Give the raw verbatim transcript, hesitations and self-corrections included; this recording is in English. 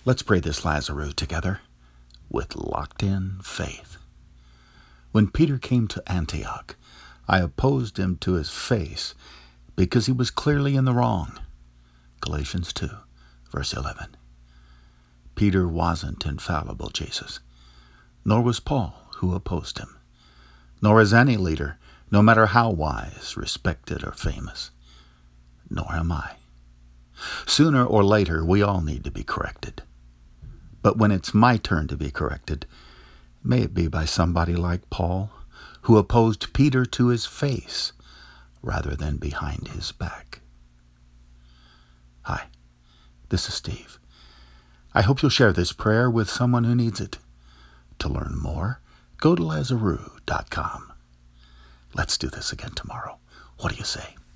Let's pray this Lazarus together with locked-in faith. When Peter came to Antioch, I opposed him to his face because he was clearly in the wrong. Galatians two, verse eleven. Peter wasn't infallible, Jesus, nor was Paul, who opposed him, nor is any leader, no matter how wise, respected, or famous, nor am I. Sooner or later, we all need to be corrected. But when it's my turn to be corrected, may it be by somebody like Paul, who opposed Peter to his face rather than behind his back. Hi, this is Steve. I hope you'll share this prayer with someone who needs it. To learn more, go to Lazarus dot com. Let's do this again tomorrow. What do you say?